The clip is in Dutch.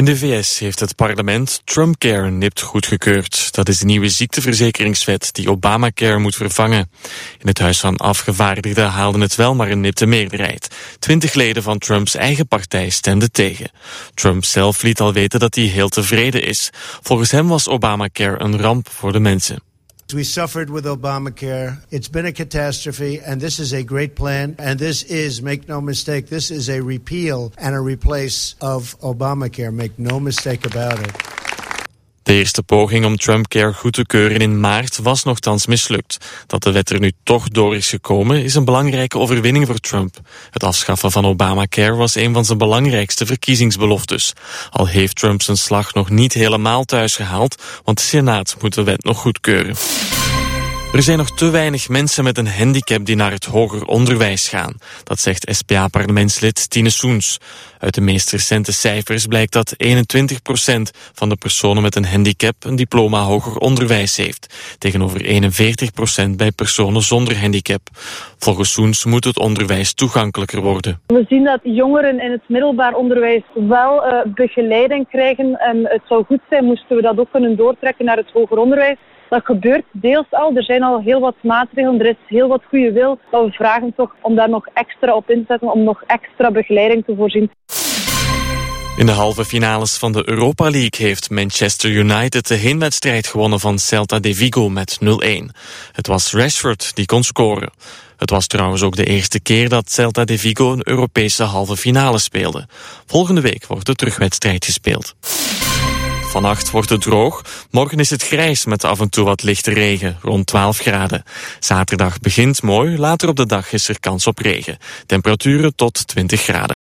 In de VS heeft het parlement Trumpcare nipt goedgekeurd. Dat is de nieuwe ziekteverzekeringswet die Obamacare moet vervangen. In het Huis van Afgevaardigden haalden het wel maar een nipte meerderheid. 20 leden van Trumps eigen partij stemden tegen. Trump zelf liet al weten dat hij heel tevreden is. Volgens hem was Obamacare een ramp voor de mensen. We suffered with Obamacare. It's been a catastrophe, and this is a great plan. And this is, make no mistake, this is a repeal and a replace of Obamacare. Make no mistake about it. De eerste poging om Trumpcare goed te keuren in maart was nochtans mislukt. Dat de wet er nu toch door is gekomen is een belangrijke overwinning voor Trump. Het afschaffen van Obamacare was een van zijn belangrijkste verkiezingsbeloftes. Al heeft Trump zijn slag nog niet helemaal thuis gehaald, want de Senaat moet de wet nog goedkeuren. Er zijn nog te weinig mensen met een handicap die naar het hoger onderwijs gaan. Dat zegt SPA-parlementslid Tine Soens. Uit de meest recente cijfers blijkt dat 21% van de personen met een handicap een diploma hoger onderwijs heeft. Tegenover 41% bij personen zonder handicap. Volgens Soens moet het onderwijs toegankelijker worden. We zien dat jongeren in het middelbaar onderwijs wel begeleiding krijgen. En het zou goed zijn moesten we dat ook kunnen doortrekken naar het hoger onderwijs. Dat gebeurt deels al. Er zijn al heel wat maatregelen. Er is heel wat goede wil. Maar we vragen toch om daar nog extra op in te zetten. Om nog extra begeleiding te voorzien. In de halve finales van de Europa League heeft Manchester United de heenwedstrijd gewonnen van Celta de Vigo met 0-1. Het was Rashford die kon scoren. Het was trouwens ook de eerste keer dat Celta de Vigo een Europese halve finale speelde. Volgende week wordt de terugwedstrijd gespeeld. Vannacht wordt het droog. Morgen is het grijs met af en toe wat lichte regen, rond 12 graden. Zaterdag begint mooi, later op de dag is er kans op regen. Temperaturen tot 20 graden.